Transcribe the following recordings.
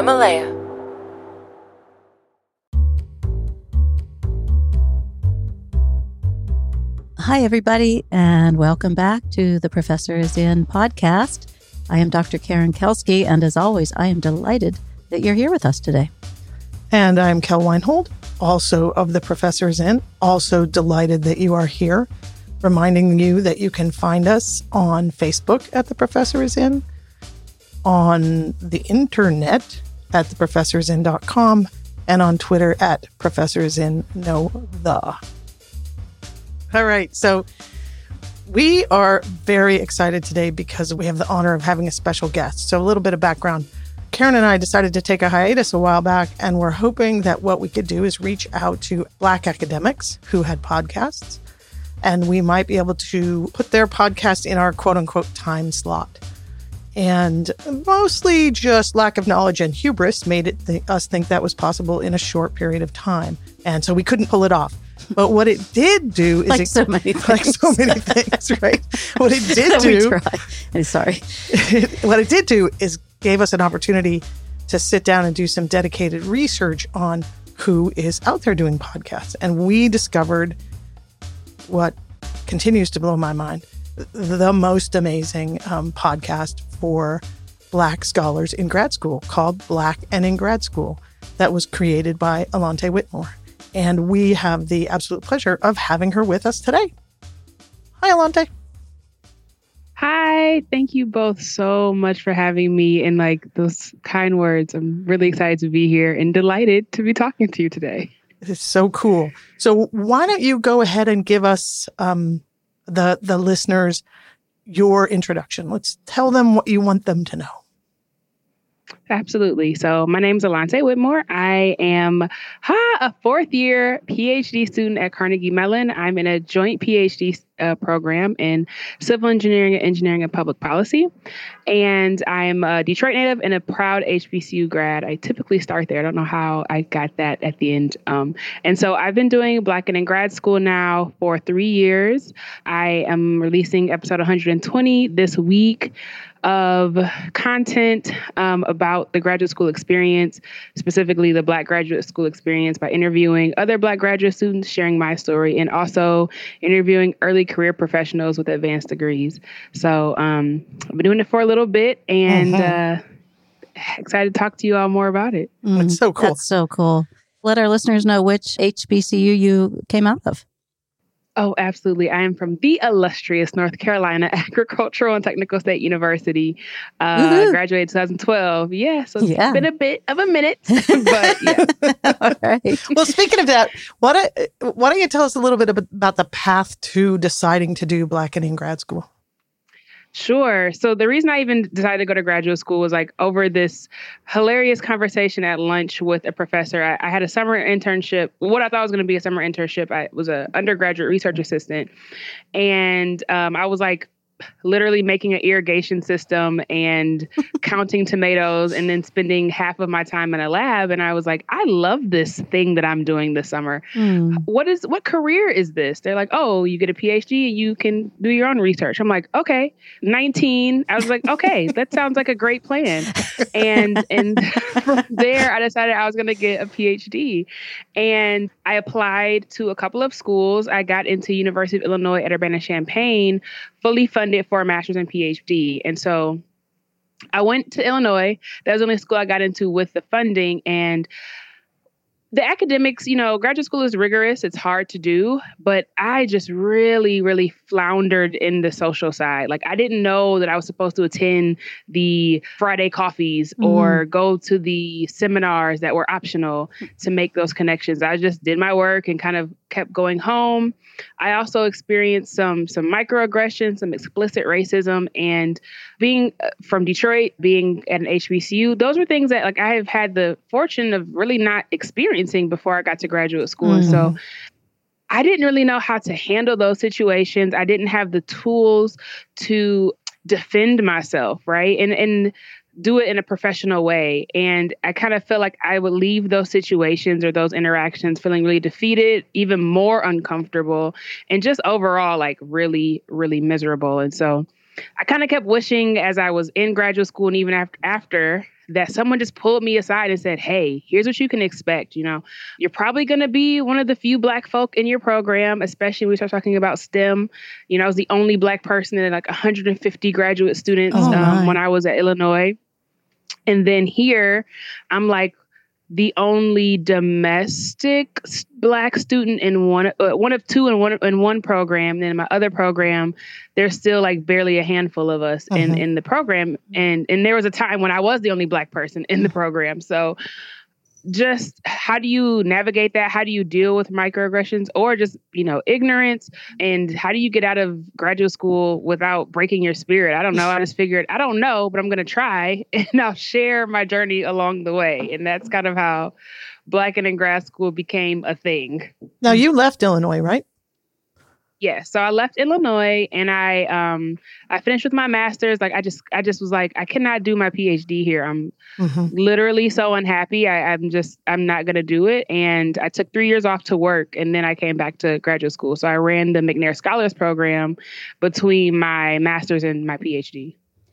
Himalaya. Hi, everybody, and welcome back to the Professor is In podcast. I am Dr. Karen Kelsky, and as always, I am delighted that you're here with us today. And I'm Kel Weinhold, also of the Professor is In, also delighted that you are here, reminding you that you can find us on Facebook at The Professor is In, on the internet at theprofessorsin.com, and on Twitter at ProfessorIsInKnowThe. All right, so we are very excited today because we have the honor of having a special guest. So a little bit of background. Karen and I decided to take a hiatus a while back, and we're hoping that what we could do is reach out to Black academics who had podcasts, and we might be able to put their podcast in our quote-unquote time slot. And mostly just lack of knowledge and hubris made us think that was possible in a short period of time. And so we couldn't pull it off. But what it did do is... Like so many things, right? What it did do... I'm sorry. What it did do is gave us an opportunity to sit down and do some dedicated research on who is out there doing podcasts. And we discovered what continues to blow my mind, the most amazing podcast for Black scholars in grad school called Black and in Grad School that was created by Alante Whitmore. And we have the absolute pleasure of having her with us today. Hi, Alante. Hi. Thank you both so much for having me and those kind words. I'm really excited to be here and delighted to be talking to you today. It is so cool. So why don't you go ahead and give us the listeners your introduction. Let's tell them what you want them to know. Absolutely. So my name is Alante Whitmore. I am a fourth-year PhD student at Carnegie Mellon. I'm in a joint PhD program in civil engineering and public policy. And I'm a Detroit native and a proud HBCU grad. I typically start there. I don't know how I got that at the end. And so I've been doing Black and in Grad School now for 3 years. I am releasing episode 120 this week of content about the graduate school experience, specifically the Black graduate school experience, by interviewing other Black graduate students, sharing my story, and also interviewing early career professionals with advanced degrees. So I've been doing it for a little bit and excited to talk to you all more about it. It's so cool. That's so cool. Let our listeners know which HBCU you came out of. Oh, absolutely. I am from the illustrious North Carolina Agricultural and Technical State University. Graduated 2012. Yeah, so it's been a bit of a minute, but yeah. All right. Well, speaking of that, why don't you tell us a little bit about the path to deciding to do Black and in Grad School? Sure. So the reason I even decided to go to graduate school was over this hilarious conversation at lunch with a professor. I had a summer internship, what I thought was going to be a summer internship. I was an undergraduate research assistant. And I was literally making an irrigation system and counting tomatoes and then spending half of my time in a lab. And I was like, I love this thing that I'm doing this summer. What career is this? They're like, oh, you get a PhD and you can do your own research. I'm like, okay. 19. I was like, okay, that sounds like a great plan. And from there, I decided I was going to get a PhD. And I applied to a couple of schools. I got into University of Illinois at Urbana-Champaign, fully funded for a master's and PhD. And so I went to Illinois. That was the only school I got into with the funding. And the academics, graduate school is rigorous. It's hard to do, but I just really, really floundered in the social side. I didn't know that I was supposed to attend the Friday coffees or go to the seminars that were optional to make those connections. I just did my work and kind of kept going home. I also experienced some microaggressions, some explicit racism, and being from Detroit, being at an HBCU, those were things that I have had the fortune of really not experiencing before I got to graduate school. And so I didn't really know how to handle those situations. I didn't have the tools to defend myself, right? And do it in a professional way. And I kind of feel like I would leave those situations or those interactions feeling really defeated, even more uncomfortable, and just overall really, really miserable. And so I kind of kept wishing as I was in graduate school and even after that someone just pulled me aside and said, hey, here's what you can expect. You're probably going to be one of the few Black folk in your program, especially when we start talking about STEM. I was the only Black person in like 150 graduate students when I was at Illinois. And then here, I'm like the only domestic Black student in one of two in one program. Then in my other program, there's still like barely a handful of us in the program. And there was a time when I was the only Black person in the program. So just how do you navigate that? How do you deal with microaggressions or just, ignorance? And how do you get out of graduate school without breaking your spirit? I don't know. I just figured, I don't know, but I'm going to try and I'll share my journey along the way. And that's kind of how Black and in grad school became a thing. Now you left Illinois, right? Yeah. So I left Illinois and I finished with my master's. Like I just was like, I cannot do my PhD here. I'm literally so unhappy. I'm not going to do it. And I took 3 years off to work and then I came back to graduate school. So I ran the McNair Scholars Program between my master's and my PhD.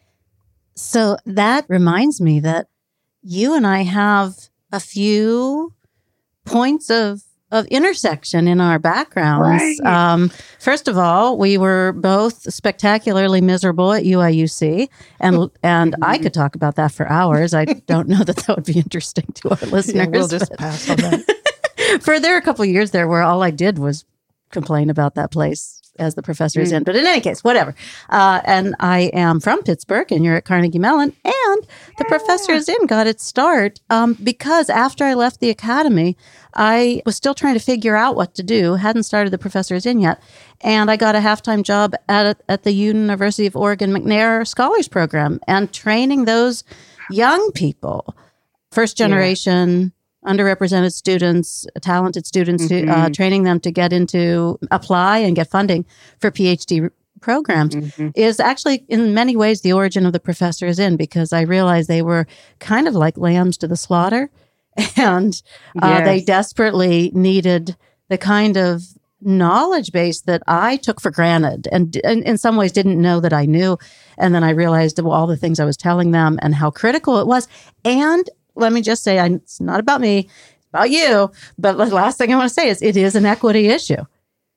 So that reminds me that you and I have a few points of intersection in our backgrounds. Right. First of all, we were both spectacularly miserable at UIUC, and I could talk about that for hours. I don't know that would be interesting to our listeners. Yeah, we'll just pass on that. There were a couple of years there where all I did was complain about that place as the professor is in. But in any case, whatever. And I am from Pittsburgh, and you're at Carnegie Mellon. And the Professor is In got its start because after I left the academy, I was still trying to figure out what to do. Hadn't started the Professor is In yet. And I got a half-time job at the University of Oregon McNair Scholars Program and training those young people, first generation, underrepresented students, talented students, training them to get into, apply and get funding for PhD programs is actually in many ways the origin of the Professor is In, because I realized they were kind of like lambs to the slaughter and they desperately needed the kind of knowledge base that I took for granted and in some ways didn't know that I knew. And then I realized all the things I was telling them and how critical it was. And let me just say, it's not about me, it's about you. But the last thing I want to say is it is an equity issue.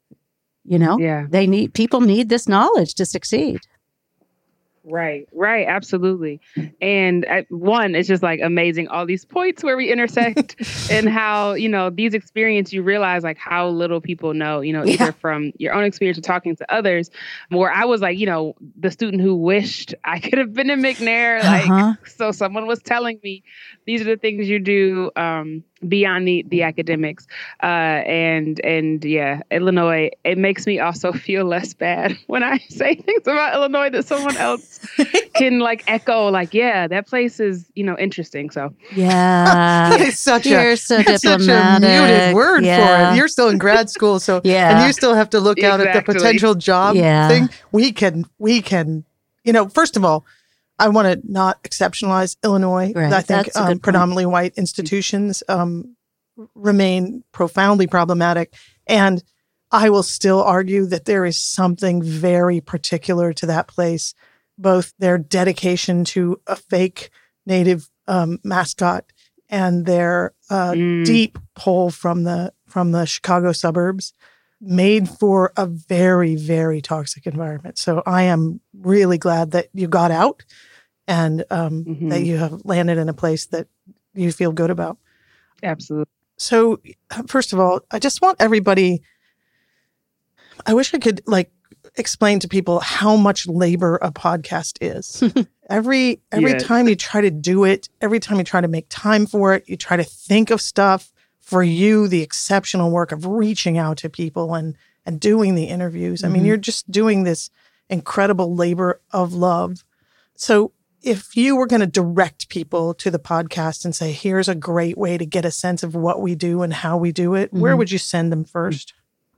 People need this knowledge to succeed. Right. Absolutely. And it's just like amazing. All these points where we intersect and how, these experiences, you realize like how little people know, either from your own experience or talking to others, where I was like, the student who wished I could have been in McNair. So someone was telling me, these are the things you do beyond the academics. And Illinois, it makes me also feel less bad when I say things about Illinois that someone else can like echo, like, yeah, that place is, interesting. So it's such a muted word for it. You're still in grad school, so and you still have to look out at the potential job thing. We can, first of all, I want to not exceptionalize Illinois. Right. I think predominantly white institutions remain profoundly problematic. And I will still argue that there is something very particular to that place, both their dedication to a fake native mascot and their deep pull from the Chicago suburbs made for a very, very toxic environment. So I am really glad that you got out and that you have landed in a place that you feel good about. Absolutely. So first of all, I just want everybody, I wish I could explain to people how much labor a podcast is. Every time you try to do it, every time you try to make time for it, you try to think of stuff. For you, the exceptional work of reaching out to people and doing the interviews. I mean, you're just doing this incredible labor of love. So if you were going to direct people to the podcast and say, here's a great way to get a sense of what we do and how we do it, where would you send them first?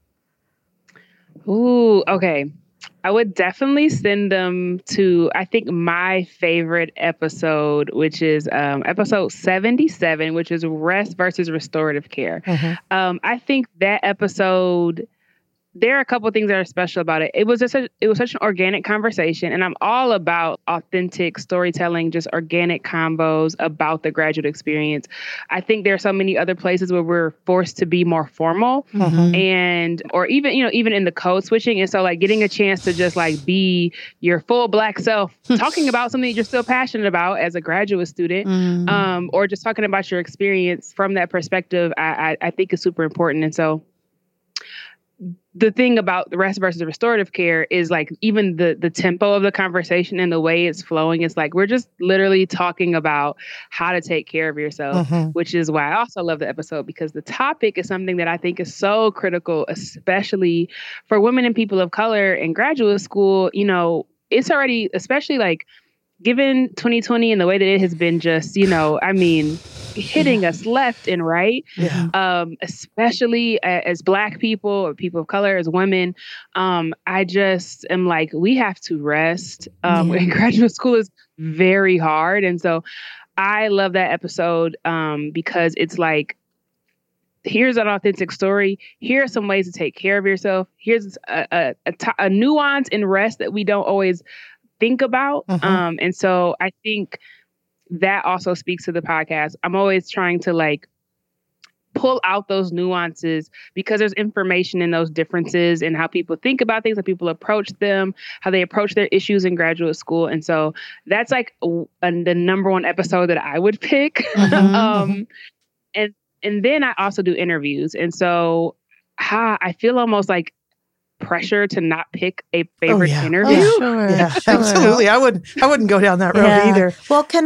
Ooh, okay. I would definitely send them to, I think, my favorite episode, which is episode 77, which is rest versus restorative care. I think that episode there are a couple of things that are special about it. It was such an organic conversation, and I'm all about authentic storytelling, just organic combos about the graduate experience. I think there are so many other places where we're forced to be more formal, and or even even in the code switching, and so like getting a chance to just like be your full Black self, talking about something that you're still passionate about as a graduate student, or just talking about your experience from that perspective, I think is super important, and so. The thing about the rest versus restorative care is like even the tempo of the conversation and the way it's flowing, it's like we're just literally talking about how to take care of yourself, which is why I also love the episode, because the topic is something that I think is so critical, especially for women and people of color in graduate school. You know, it's already, especially like given 2020 and the way that it has been just, I mean, hitting us left and right, especially as Black people or people of color, as women. I just am like, we have to rest. And graduate school is very hard. And so I love that episode because it's like, here's an authentic story. Here are some ways to take care of yourself. Here's a nuance in rest that we don't always think about. And so I think that also speaks to the podcast. I'm always trying to like pull out those nuances because there's information in those differences and how people think about things, how people approach them, how they approach their issues in graduate school. And so that's like the number one episode that I would pick. And then I also do interviews. And so I feel almost like pressure to not pick a favorite interview. Sure. Yeah, absolutely. I wouldn't go down that road either. Well, can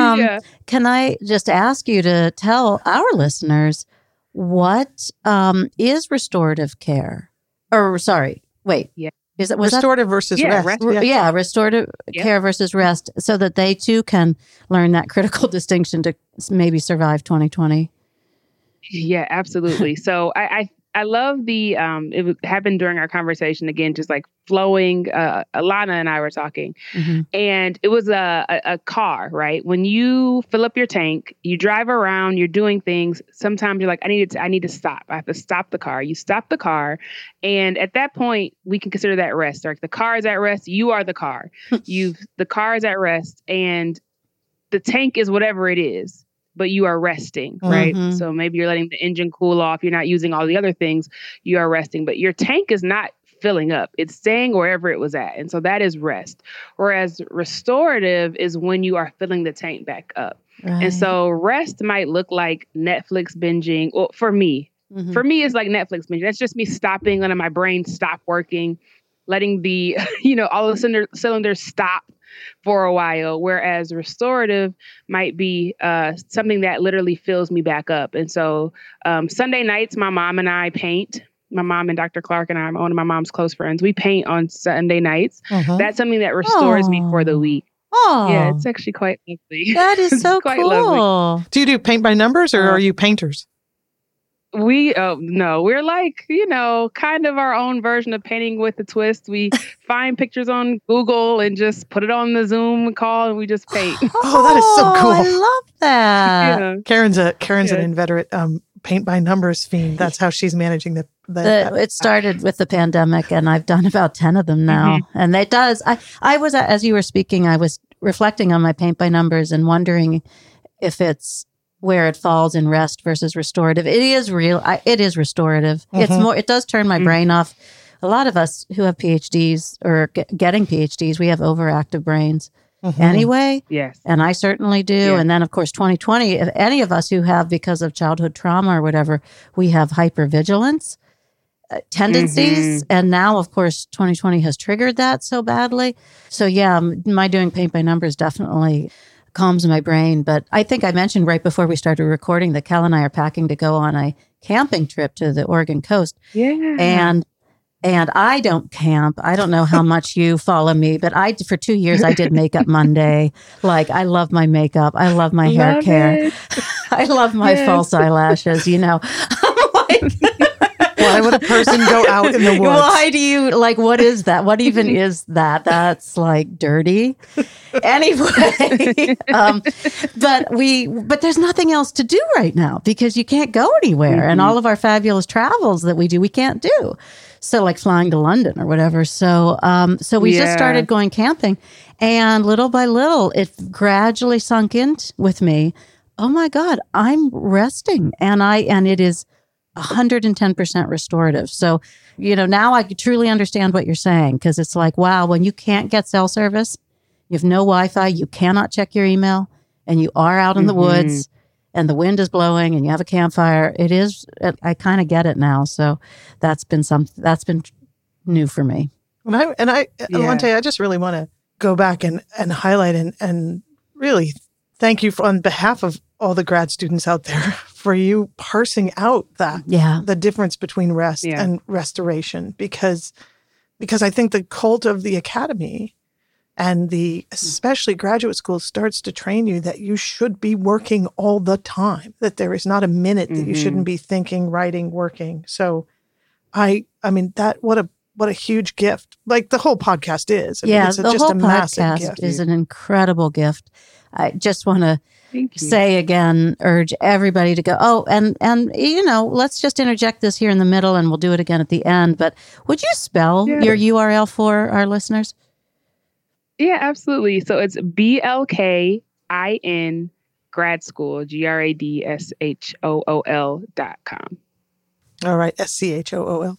I just ask you to tell our listeners what is restorative care? Or sorry, wait. Yeah. Was restorative versus rest? Restorative care versus rest, so that they too can learn that critical distinction to maybe survive 2020. Yeah, absolutely. So I love it happened during our conversation again, just like flowing. Alana and I were talking, and it was a car, right? When you fill up your tank, you drive around, you're doing things. Sometimes you're like, I need to stop. I have to stop the car. You stop the car. And at that point, we can consider that rest. Like the car is at rest. You are the car. The car is at rest, and the tank is whatever it is, but you are resting, right? So maybe you're letting the engine cool off. You're not using all the other things. You are resting, but your tank is not filling up. It's staying wherever it was at. And so that is rest. Whereas restorative is when you are filling the tank back up. Right. And so rest might look like Netflix binging. Well, for me, it's like Netflix binging. That's just me stopping, letting my brain stop working, letting the, all the cylinders stop for a while, whereas restorative might be something that literally fills me back up. And so Sunday nights, my mom and I paint. My mom and Dr. Clark and I, one of my mom's close friends, we paint on Sunday nights. That's something that restores me for the week. Oh, yeah, it's actually quite lovely. That is so quite cool. Lovely. Do you do paint by numbers or are you painters? No, we're like, kind of our own version of painting with a twist. We find pictures on Google and just put it on the Zoom call and we just paint. Oh, that is so cool. I love that. Yeah. Karen's an inveterate paint by numbers fiend. That's how she's managing the it started with the pandemic and I've done about 10 of them now. And it does. I was, as you were speaking, I was reflecting on my paint by numbers and wondering if it's where it falls in rest versus restorative. It is real. It is restorative. It's more, it does turn my brain off. A lot of us who have PhDs or getting PhDs, we have overactive brains anyway. Yes. And I certainly do. Yeah. And then of course, 2020, if any of us who have, because of childhood trauma or whatever, we have hypervigilance tendencies. And now of course, 2020 has triggered that so badly. So yeah, my doing paint by numbers definitely calms my brain. But I think I mentioned right before we started recording that Cal and I are packing to go on a camping trip to the Oregon coast. Yeah. And I don't camp. I don't know how much you follow me, but for 2 years I did Makeup Monday. Like I love my makeup. I love my hair care. I love my false eyelashes, I'm like, why would a person go out in the woods? Why do you what is that? What even is that? That's like dirty. Anyway, but there's nothing else to do right now because you can't go anywhere. And all of our fabulous travels that we do, we can't do. So like flying to London or whatever. So we just started going camping, and little by little, it gradually sunk in with me. Oh my God, I'm resting, and it is 110% restorative. So, now I truly understand what you're saying, because it's like, wow, when you can't get cell service, you have no Wi-Fi, you cannot check your email, and you are out in the woods, and the wind is blowing, and you have a campfire. I kind of get it now. So that's been new for me. Alante, I just really want to go back and highlight and really thank you on behalf of all the grad students out there for you parsing out the difference between rest and restoration, because I think the cult of the academy and especially graduate school starts to train you that you should be working all the time, that there is not a minute that you shouldn't be thinking, writing, working. So I mean what a huge gift, like the whole podcast is. It's the just whole a massive podcast gift. is an incredible gift. I just want to say again, urge everybody to go. Oh, and let's just interject this here in the middle, and we'll do it again at the end. But would you spell your URL for our listeners? Yeah, absolutely. So it's BLKIN grad school, GRADSHOOL.com. All right, SCHOOL.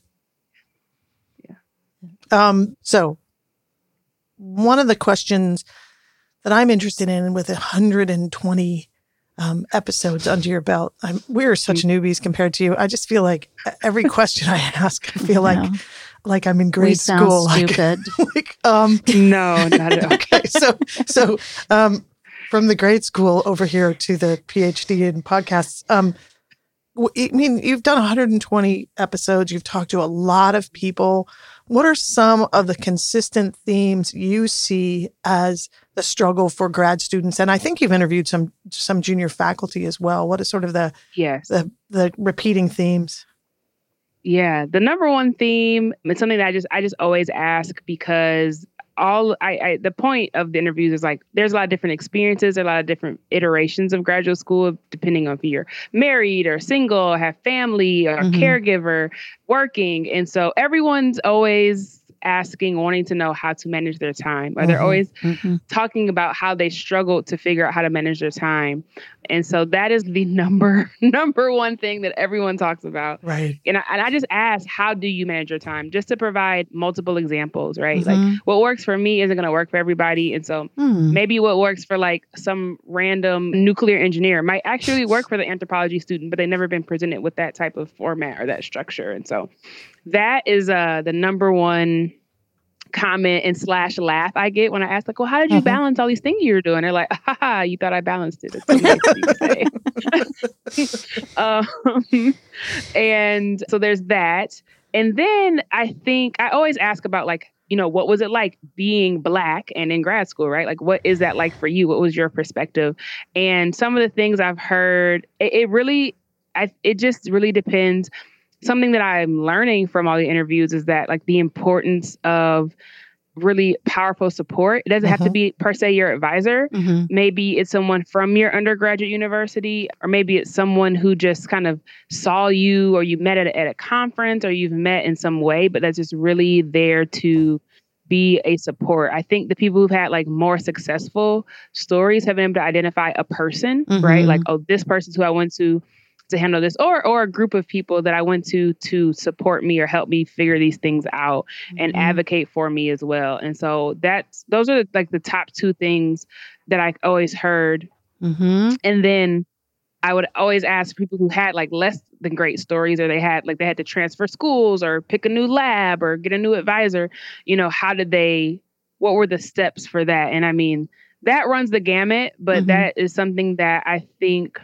Yeah. So one of the questions that I'm interested in, with 120 episodes under your belt, we're such newbies compared to you. I just feel like every question I ask, I feel like I'm in grade school. Stupid. No, not at all. Okay, so from the grade school over here to the PhD in podcasts. I mean, you've done 120 episodes. You've talked to a lot of people. What are some of the consistent themes you see as the struggle for grad students? And I think you've interviewed some junior faculty as well. What is sort of the repeating themes? Yeah, the number one theme, it's something that I just always ask, because the point of the interviews is like, there's a lot of different experiences, a lot of different iterations of graduate school, depending on if you're married or single, have family or caregiver, working. And so everyone's always asking, wanting to know how to manage their time, or they're always talking about how they struggle to figure out how to manage their time. And so that is the number one thing that everyone talks about. Right. And I just ask, how do you manage your time? Just to provide multiple examples, right? Like what works for me isn't going to work for everybody. And so maybe what works for like some random nuclear engineer might actually work for the anthropology student, but they've never been presented with that type of format or that structure. And so that is the number one comment and / laugh I get when I ask, like, well, how did you balance all these things you were doing? They're like, haha, you thought I balanced it. It's so nice of you to say. And so there's that. And then I think I always ask about, like, what was it like being Black and in grad school, right? Like, what is that like for you? What was your perspective? And some of the things I've heard, it just really depends. Something that I'm learning from all the interviews is that, like, the importance of really powerful support. It doesn't have to be per se your advisor. Maybe it's someone from your undergraduate university, or maybe it's someone who just kind of saw you, or you met at a conference, or you've met in some way, but that's just really there to be a support. I think the people who've had like more successful stories have been able to identify a person, right? Like, oh, this person's who I went to handle this, or a group of people that I went to support me or help me figure these things out and advocate for me as well. And so those are like the top two things that I always heard. And then I would always ask people who had like less than great stories, or they had to transfer schools or pick a new lab or get a new advisor, what were the steps for that? And I mean, that runs the gamut, but that is something that I think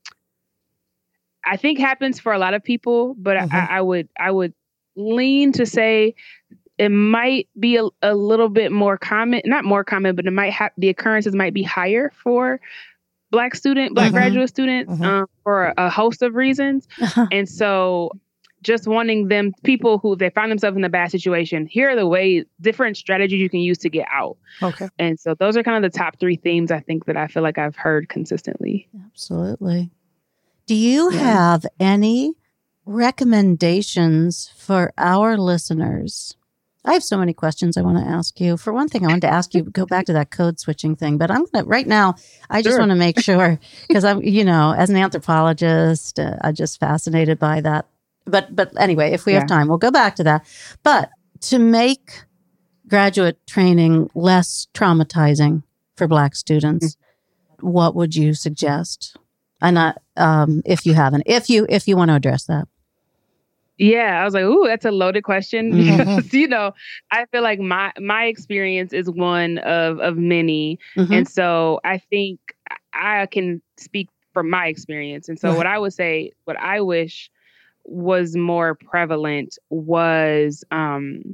happens for a lot of people, but I would lean to say it might be a little bit more common, not more common, but it might have, the occurrences might be higher for Black graduate students for a host of reasons. And so just wanting people who they find themselves in a bad situation, here are the different strategies you can use to get out. Okay. And so those are kind of the top three themes I think that I feel like I've heard consistently. Absolutely. Do you have any recommendations for our listeners? I have so many questions I want to ask you. For one thing, I wanted to ask you, go back to that code switching thing, but I'm going to, right now, I just want to make sure, because I'm, as an anthropologist, I'm just fascinated by that. But anyway, if we have time, we'll go back to that. But to make graduate training less traumatizing for Black students, what would you suggest? And if you haven't, if you want to address that. Yeah, I was like, ooh, that's a loaded question because, I feel like my experience is one of many. And so I think I can speak from my experience. And so what I would say, what I wish was more prevalent was, one,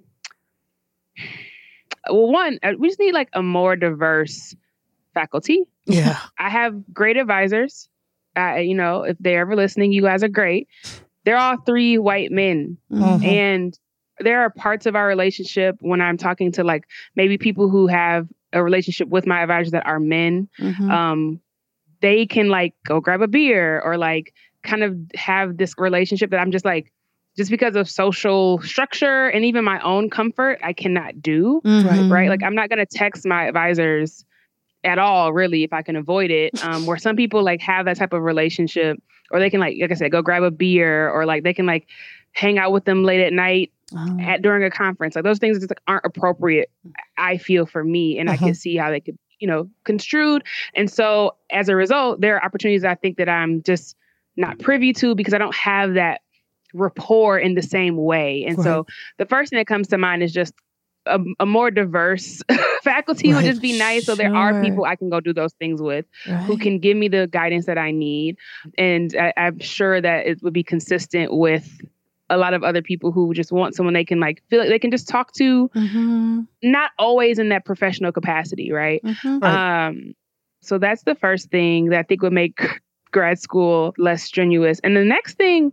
we just need like a more diverse faculty. Yeah. I have great advisors. If they're ever listening, you guys are great. They're all 3 white men. And there are parts of our relationship when I'm talking to like maybe people who have a relationship with my advisors that are men, they can like go grab a beer or like kind of have this relationship that I'm just like, just because of social structure and even my own comfort, I cannot do. Right. Like I'm not going to text my advisors at all, really, if I can avoid it. Where some people like have that type of relationship, or they can like I said, go grab a beer, or like they can like hang out with them late at night during a conference. Like those things just like aren't appropriate, I feel, for me, and I can see how they could, construed. And so as a result, there are opportunities I think that I'm just not privy to because I don't have that rapport in the same way. And so the first thing that comes to mind is just a more diverse faculty would just be nice. So there are people I can go do those things with who can give me the guidance that I need. And I'm sure that it would be consistent with a lot of other people who just want someone they can like feel like they can just talk to, not always in that professional capacity. Right. So that's the first thing that I think would make grad school less strenuous. And the next thing,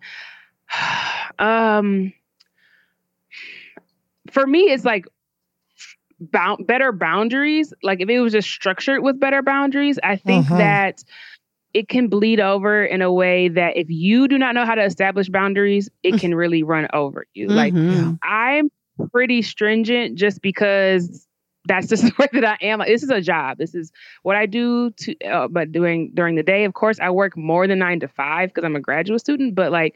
for me, it's like better boundaries. Like if it was just structured with better boundaries, I think that it can bleed over in a way that if you do not know how to establish boundaries, it can really run over you. Like I'm pretty stringent just because that's just the way that I am. Like, this is a job. This is what I do but during the day, of course, I work more than 9 to 5 because I'm a graduate student, but like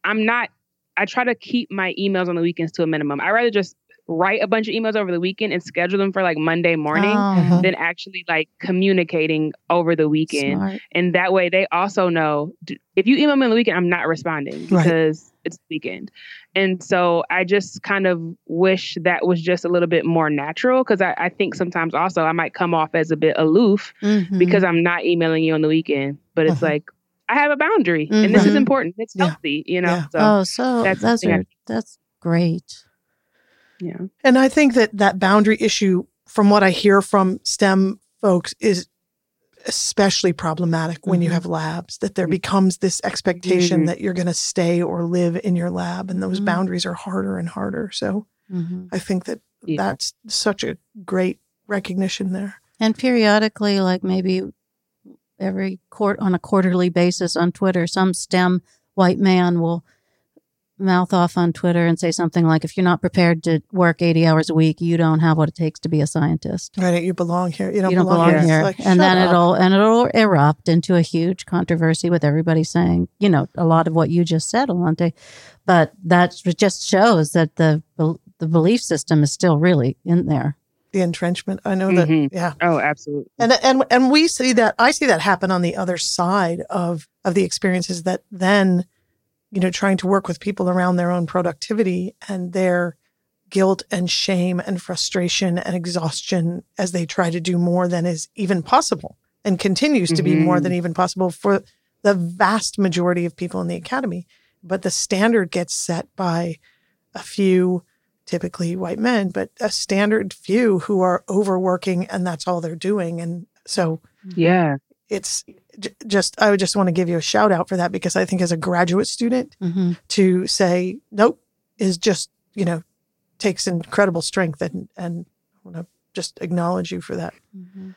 I try to keep my emails on the weekends to a minimum. I rather just write a bunch of emails over the weekend and schedule them for like Monday morning than actually like communicating over the weekend. Smart. And that way they also know if you email me on the weekend, I'm not responding because it's the weekend. And so I just kind of wish that was just a little bit more natural because I think sometimes also I might come off as a bit aloof because I'm not emailing you on the weekend. But it's like, I have a boundary and this is important. It's healthy, So that's great. Yeah. And I think that boundary issue, from what I hear from STEM folks, is especially problematic when you have labs, that there becomes this expectation that you're going to stay or live in your lab. And those boundaries are harder and harder. So I think that's such a great recognition there. And periodically, like maybe on a quarterly basis on Twitter, some STEM white man will mouth off on Twitter and say something like, if you're not prepared to work 80 hours a week, you don't have what it takes to be a scientist. Right. You belong here. You don't belong here. Like, and then it'll erupt into a huge controversy with everybody saying, a lot of what you just said, Alante. But that just shows that the belief system is still really in there. The entrenchment. I know that. Yeah. Oh, absolutely. And we see that. I see that happen on the other side of the experiences that then, trying to work with people around their own productivity and their guilt and shame and frustration and exhaustion as they try to do more than is even possible and continues to be more than even possible for the vast majority of people in the academy. But the standard gets set by a few, typically white men, but a standard few who are overworking and that's all they're doing. And so it's I would just want to give you a shout out for that, because I think as a graduate student to say nope is just, takes incredible strength, and I want to just acknowledge you for that.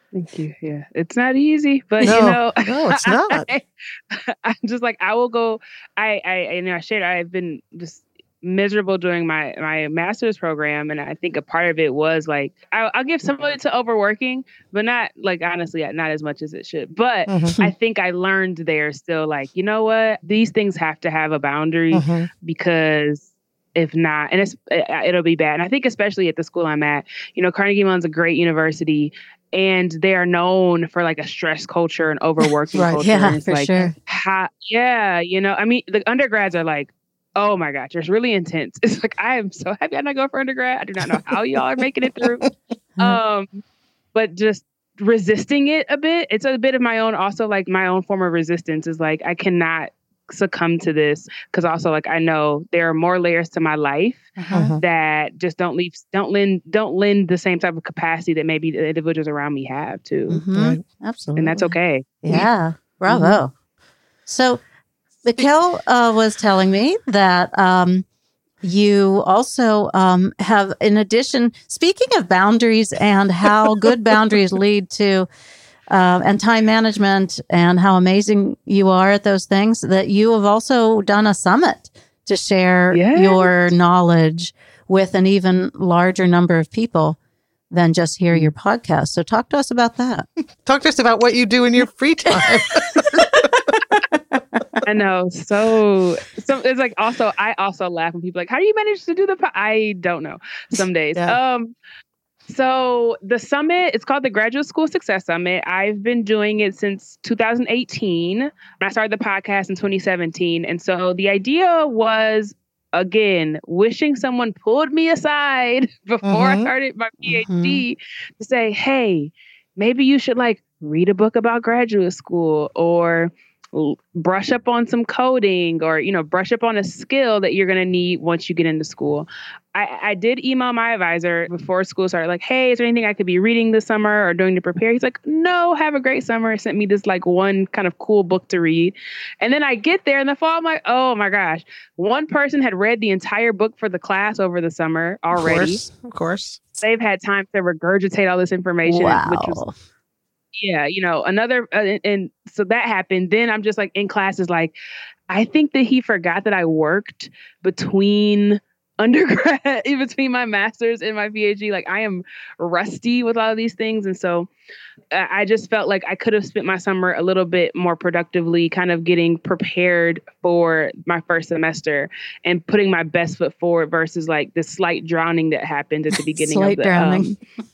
Thank you. Yeah, it's not easy, but No, it's not. I'm just like, I will go. I shared, I've been just miserable during my master's program, and I think a part of it was like, I'll give some of it to overworking, but not like, honestly, not as much as it should. But I think I learned there still, like, you know what, these things have to have a boundary, because if not, and it'll be bad. And I think especially at the school I'm at, Carnegie Mellon's a great university, and they are known for like a stress culture and overworking culture. Yeah, and it's for like, sure. I mean, the undergrads are like, oh my gosh, it's really intense. It's like, I am so happy I'm not going for undergrad. I do not know how y'all are making it through. But just resisting it a bit. It's a bit of my own, also like my own form of resistance is like, I cannot succumb to this, because also like I know there are more layers to my life that just don't lend the same type of capacity that maybe the individuals around me have too. Right. Absolutely. And that's okay. Yeah. Bravo. So Mikkel was telling me that you also have, in addition, speaking of boundaries and how good boundaries lead to and time management and how amazing you are at those things, that you have also done a summit to share your knowledge with an even larger number of people than just hear your podcast. So talk to us about that. Talk to us about what you do in your free time. I know. So it's like, also, I also laugh when people are like, how do you manage to do I don't know some days. Yeah. So the summit, it's called the Graduate School Success Summit. I've been doing it since 2018. I started the podcast in 2017. And so the idea was, again, wishing someone pulled me aside before I started my PhD to say, hey, maybe you should like read a book about graduate school, or brush up on some coding, or, brush up on a skill that you're going to need once you get into school. I did email my advisor before school started, like, hey, is there anything I could be reading this summer or doing to prepare? He's like, no, have a great summer. He sent me this like one kind of cool book to read. And then I get there in the fall, I'm like, oh my gosh, one person had read the entire book for the class over the summer already. Of course. They've had time to regurgitate all this information, Wow. which was, another, and so that happened. Then I'm just like in classes, like, I think that he forgot that I worked between undergrad, in between my master's and my PhD. Like, I am rusty with all of these things. And so I just felt like I could have spent my summer a little bit more productively, kind of getting prepared for my first semester and putting my best foot forward versus like the slight drowning that happened at the beginning of the drowning.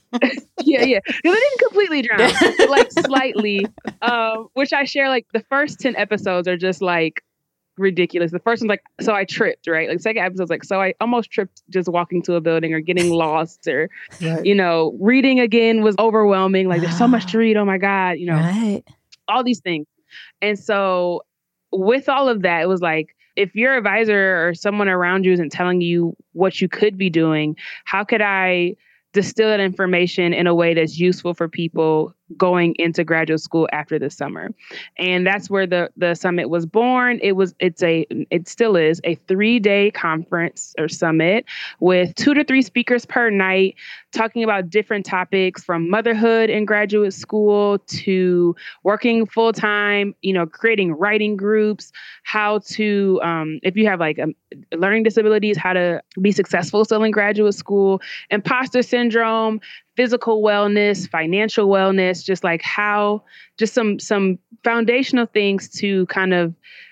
Yeah. Because I didn't completely drown, but like slightly, which I share. Like the first 10 episodes are just like ridiculous. The first one's like, so I tripped, right? Like second episode's like, so I almost tripped just walking to a building or getting lost, or, reading again was overwhelming. Like there's so much to read. Oh my God, all these things. And so with all of that, it was like, if your advisor or someone around you isn't telling you what you could be doing, how could I distill that information in a way that's useful for people going into graduate school after the summer? And that's where the summit was born. It still is a 3-day conference or summit with 2 to 3 speakers per night, talking about different topics from motherhood in graduate school to working full time, creating writing groups, how to, if you have like learning disabilities, how to be successful still in graduate school, imposter syndrome, physical wellness, financial wellness, just like how, just some foundational things to kind of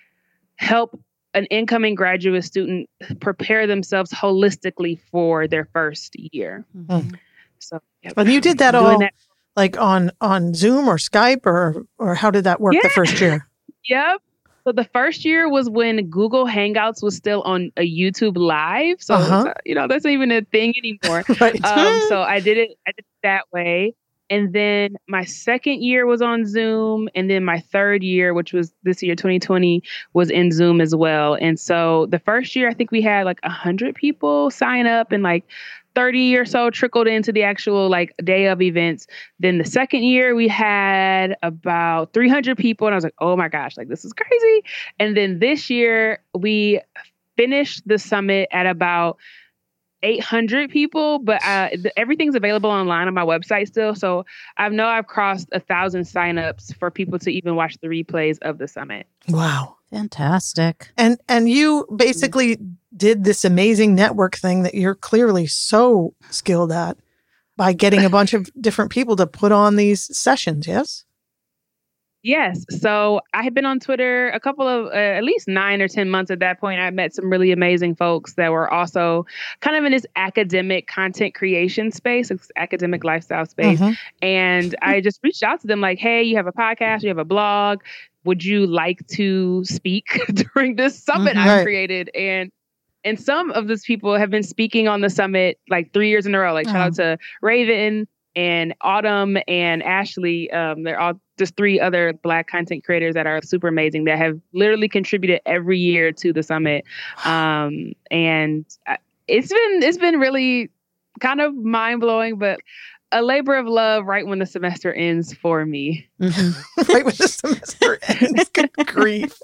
help an incoming graduate student prepare themselves holistically for their first year. So, and you did that all like on Zoom or Skype, or how did that work the first year? Yep. So the first year was when Google Hangouts was still on a YouTube Live. So, that's not even a thing anymore. Right. So I did it that way. And then my second year was on Zoom. And then my third year, which was this year, 2020, was in Zoom as well. And so the first year, I think we had like 100 people sign up, and like 30 or so trickled into the actual like day of events. Then the second year we had about 300 people, and I was like, oh my gosh, like this is crazy. And then this year we finished the summit at about 800 people, but everything's available online on my website still. So I've crossed 1,000 signups for people to even watch the replays of the summit. Wow. Fantastic. And you basically did this amazing network thing that you're clearly so skilled at by getting a bunch of different people to put on these sessions, yes? Yes. So I had been on Twitter a couple of at least 9 or 10 months at that point. I met some really amazing folks that were also kind of in this academic content creation space, academic lifestyle space. And I just reached out to them like, hey, you have a podcast, you have a blog. Would you like to speak during this summit I've created? And some of those people have been speaking on the summit like 3 years in a row. Like shout out to Raven and Autumn and Ashley. They're all just 3 other Black content creators that are super amazing that have literally contributed every year to the summit. And it's been really kind of mind blowing, but a labor of love right when the semester ends for me. Right when the semester ends. Good grief.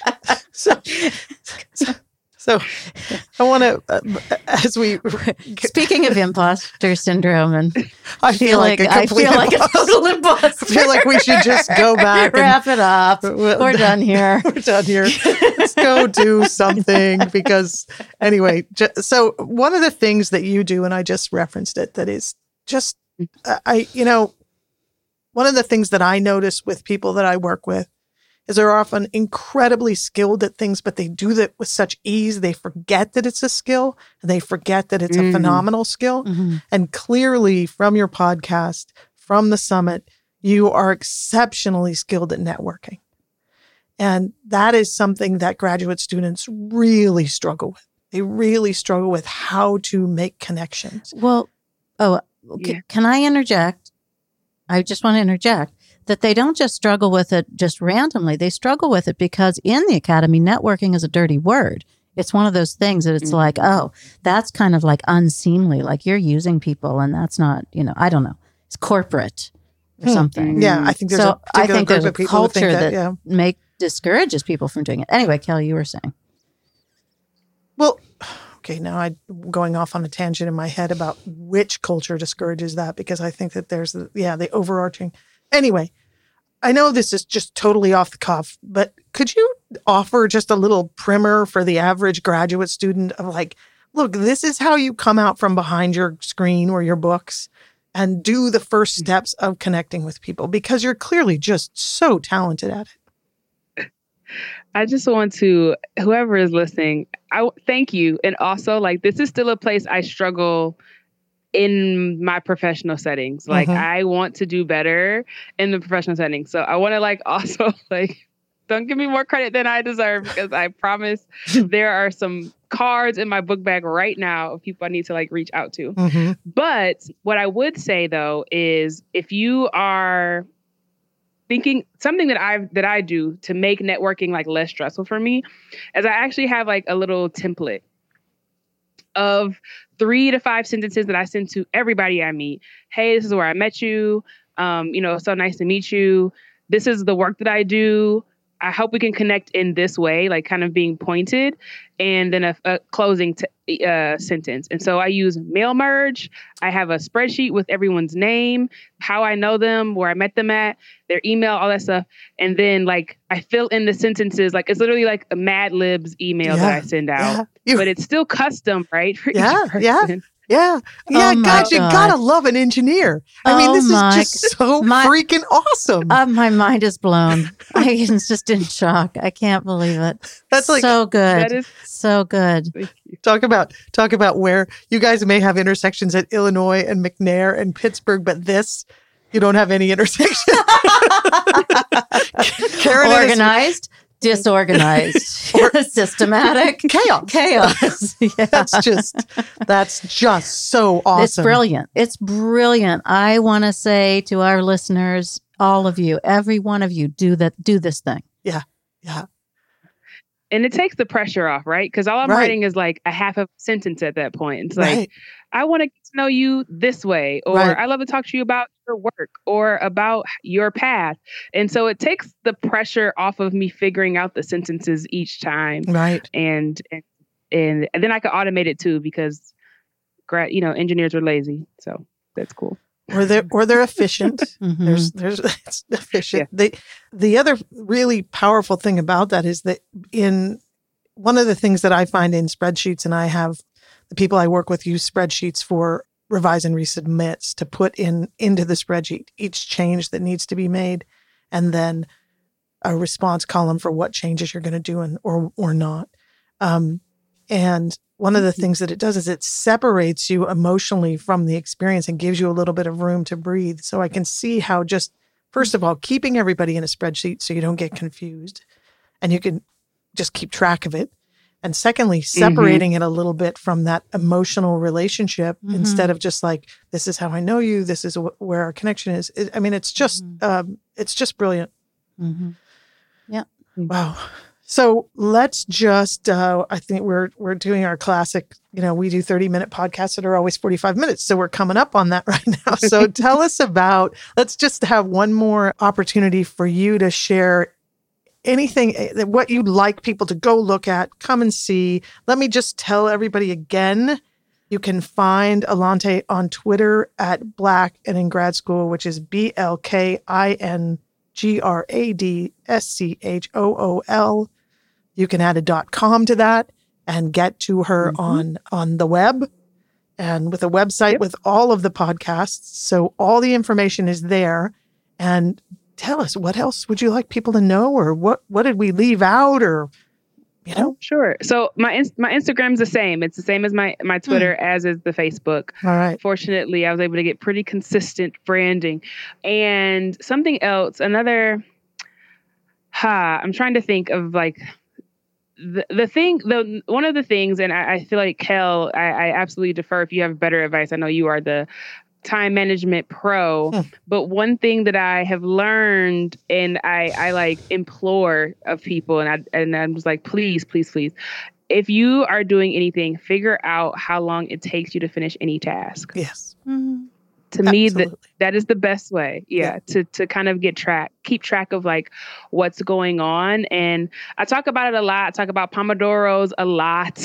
So I want to, as we speaking of imposter syndrome, and I feel like a total imposter. I feel like we should just go back, wrap it up. We're done here. We're done here. Let's go do something because anyway. So one of the things that you do, and I just referenced it, that is just one of the things that I notice with people that I work with is they're often incredibly skilled at things, but they do that with such ease. They forget that it's a skill. And they forget that it's a phenomenal skill. And clearly from your podcast, from the summit, you are exceptionally skilled at networking. And that is something that graduate students really struggle with. They really struggle with how to make connections. Well, can I interject? I just want to interject that they don't just struggle with it just randomly. They struggle with it because in the academy, networking is a dirty word. It's one of those things that it's like, oh, that's kind of like unseemly. Like you're using people and that's not, I don't know. It's corporate or something. Yeah, I think there's a culture that discourages people from doing it. Anyway, Kelly, you were saying. Well, okay, now I'm going off on a tangent in my head about which culture discourages that because I think that there's the overarching. Anyway, I know this is just totally off the cuff, but could you offer just a little primer for the average graduate student of like, look, this is how you come out from behind your screen or your books and do the first steps of connecting with people because you're clearly just so talented at it. I just want to, whoever is listening, thank you. And also this is still a place I struggle in my professional settings. I want to do better in the professional setting. So I want to also don't give me more credit than I deserve because I promise there are some cards in my book bag right now of people I need to reach out to. But what I would say though, is if you are thinking something that I do to make networking less stressful for me is I actually have a little template of 3 to 5 sentences that I send to everybody I meet. Hey, this is where I met you. So nice to meet you. This is the work that I do. I hope we can connect in this way, kind of being pointed, and then a closing sentence. And so I use mail merge. I have a spreadsheet with everyone's name, how I know them, where I met them at, their email, all that stuff. And then I fill in the sentences. It's literally a Mad Libs email that I send out, but it's still custom, right? For each person. Yeah. God, you gotta love an engineer. I mean, this is just so freaking awesome. My mind is blown. I am just in shock. I can't believe it. That's so good. That is so good. Talk about where you guys may have intersections at Illinois and McNair and Pittsburgh, but you don't have any intersection. Karen organized. Disorganized, systematic, chaos. Yeah. That's just so awesome. It's brilliant. I want to say to our listeners, all of you, every one of you, do this thing. Yeah. And it takes the pressure off, right? Because all I'm writing is a half a sentence at that point. It's I want to get to know you this way, or I love to talk to you about your work or about your path. And so it takes the pressure off of me figuring out the sentences each time. Right. And then I can automate it too, because engineers are lazy. So that's cool. Or they're efficient. Mhm. There's it's efficient. The other really powerful thing about that is that in one of the things that I find in spreadsheets, and I have the people I work with use spreadsheets for revise and resubmits to put into the spreadsheet each change that needs to be made, and then a response column for what changes you're going to do or not. And one of the things that it does is it separates you emotionally from the experience and gives you a little bit of room to breathe. So I can see how just, first of all, keeping everybody in a spreadsheet so you don't get confused and you can just keep track of it. And secondly, separating it a little bit from that emotional relationship instead of just like, this is how I know you, this is where our connection is. It's just brilliant. Mm-hmm. Yeah. Wow. So let's just, I think we're doing our classic, we do 30-minute podcasts that are always 45 minutes. So we're coming up on that right now. So tell us let's just have one more opportunity for you to share anything, what you'd like people to go look at, come and see. Let me just tell everybody again, you can find Alante on Twitter at Black and in Grad School, which is BLKINGRADSCHOOL. You can add a .com to that and get to her on the web and with a website with all of the podcasts. So all the information is there. And tell us, what else would you like people to know, or what did we leave out, or Sure. So my Instagram's the same. It's the same as my Twitter, as is the Facebook. All right. Fortunately, I was able to get pretty consistent branding. And something else, I'm trying to think of like one of the things, and I feel like Kel, I absolutely defer if you have better advice. I know you are the time management pro, but one thing that I have learned, and I like implore of people, and I'm just like, please, if you are doing anything, figure out how long it takes you to finish any task. Yes. Mm-hmm. To me, that is the best way. To kind of keep track of like what's going on. And I talk about it a lot. I talk about Pomodoros a lot,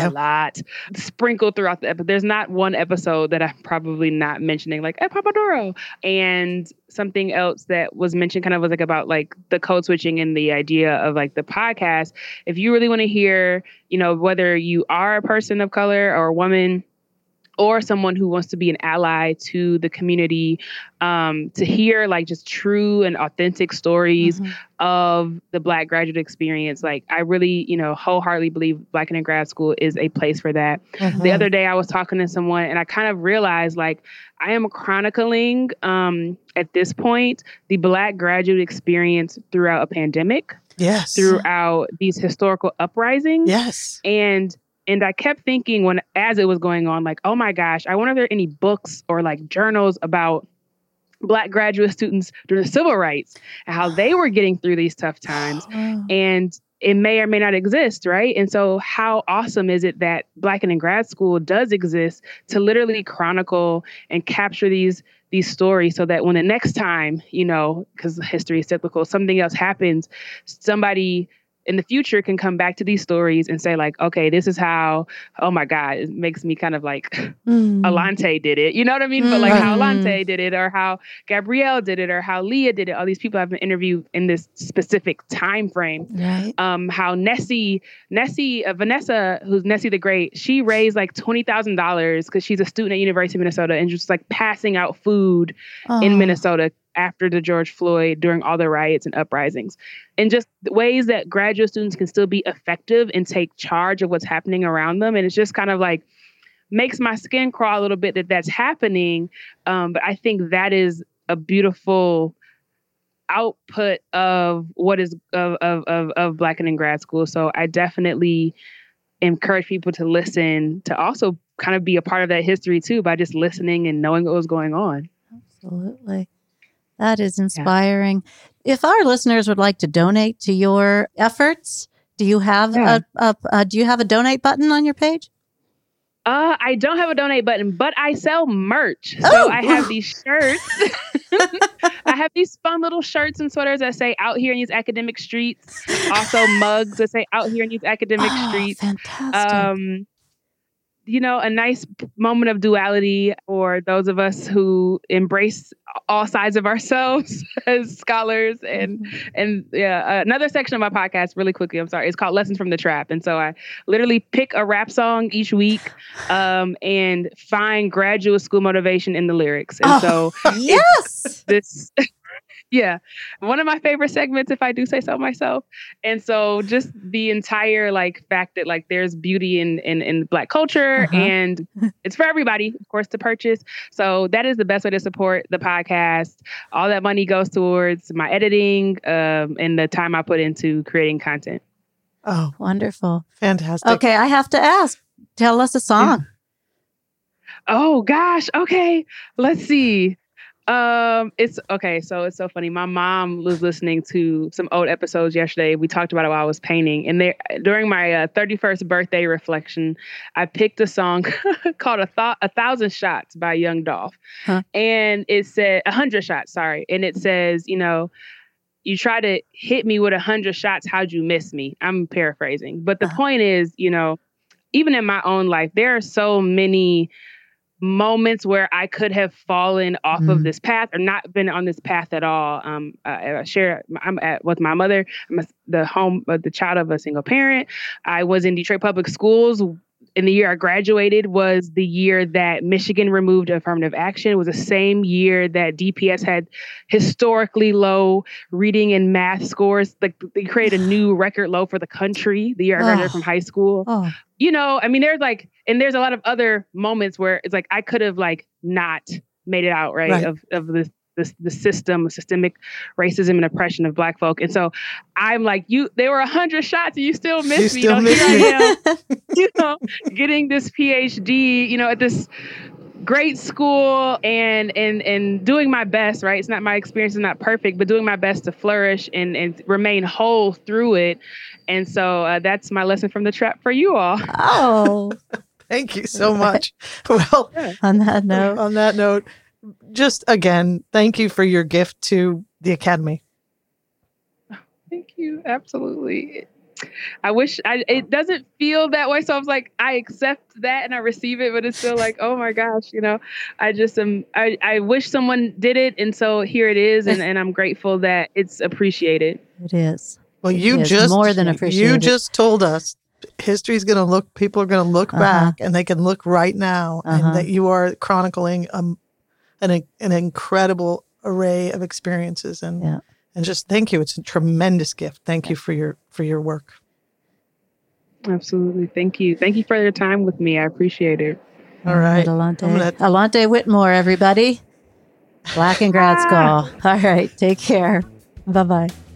sprinkled throughout the episode. There's not one episode that I'm probably not mentioning like a Pomodoro. And something else that was mentioned kind of was like about like the code switching and the idea of like the podcast. If you really want to hear, whether you are a person of color or a woman, or someone who wants to be an ally to the community, to hear like just true and authentic stories of the Black graduate experience. Like I really, wholeheartedly believe Black and in Grad School is a place for that. The other day I was talking to someone and I kind of realized like I am chronicling at this point the Black graduate experience throughout a pandemic. Yes. Throughout these historical uprisings. Yes. And I kept thinking as it was going on, like, oh my gosh, I wonder if there are any books or like journals about Black graduate students during the civil rights and how they were getting through these tough times. And it may or may not exist, right? And so how awesome is it that Black and in Grad School does exist to literally chronicle and capture these stories so that when the next time, because history is cyclical, something else happens, somebody in the future can come back to these stories and say like, okay, this is how, oh my God, it makes me kind of like Alante did it. You know what I mean? But like how Alante did it, or how Gabrielle did it, or how Leah did it. All these people have been interviewed in this specific time frame. Right. How Vanessa, who's Nessie the Great, she raised like $20,000 because she's a student at University of Minnesota and just like passing out food in Minnesota after the George Floyd, during all the riots and uprisings, and just ways that graduate students can still be effective and take charge of what's happening around them. And it's just kind of like makes my skin crawl a little bit that that's happening. But I think that is a beautiful output of what is of Black and in Grad School. So I definitely encourage people to listen, to also kind of be a part of that history too, by just listening and knowing what was going on. Absolutely. That is inspiring. Yeah. If our listeners would like to donate to your efforts, do you have a donate button on your page? I don't have a donate button, but I sell merch. So I have these shirts. I have these fun little shirts and sweaters that say "Out Here in These Academic Streets." Also mugs that say "Out Here in These Academic Streets." Fantastic. a nice moment of duality for those of us who embrace all sides of ourselves as scholars. And another section of my podcast, really quickly, I'm sorry, it's called Lessons from the Trap. And so I literally pick a rap song each week and find graduate school motivation in the lyrics. And so yes, this. Yeah. One of my favorite segments, if I do say so myself. And so just the entire fact that there's beauty in Black culture and it's for everybody, of course, to purchase. So that is the best way to support the podcast. All that money goes towards my editing and the time I put into creating content. Oh, wonderful. Fantastic. Okay. I have to ask, tell us a song. Oh gosh. Okay. Let's see. It's okay. So it's so funny. My mom was listening to some old episodes yesterday. We talked about it while I was painting. And during my 31st birthday reflection, I picked a song called A Thousand Shots by Young Dolph. And it said 100 shots, sorry. And it says, you try to hit me with 100 shots. How'd you miss me? I'm paraphrasing. But the point is, even in my own life, there are so many moments where I could have fallen off of this path or not been on this path at all. I'm with my mother. I'm the child of a single parent. I was in Detroit Public Schools. In the year I graduated was the year that Michigan removed affirmative action. It was the same year that DPS had historically low reading and math scores. They created a new record low for the country the year I graduated from high school. There's a lot of other moments where it's I could have not made it out, right? Of the systemic racism and oppression of Black folk. And so I'm there were 100 shots and you still miss me. Here I am, getting this PhD, at this great school and doing my best, right? It's not, my experience is not perfect, but doing my best to flourish and remain whole through it. And so that's my lesson from the trap for you all. Oh, thank you so much. Well, on that note, just again, thank you for your gift to the Academy. Thank you. Absolutely. I wish it doesn't feel that way. So I was I accept that and I receive it, but it's still oh my gosh, I just I wish someone did it. And so here it is. And I'm grateful that it's appreciated. It is. Well, more than appreciated. You just told us history's going to look, people are going to look back and they can look right now and that you are chronicling an incredible array of experiences and just thank you. It's a tremendous gift. Thank you for your work. Absolutely. Thank you. Thank you for your time with me. I appreciate it. All right. Alante Whitmore, everybody. Black and Grad School. All right. Take care. Bye-bye.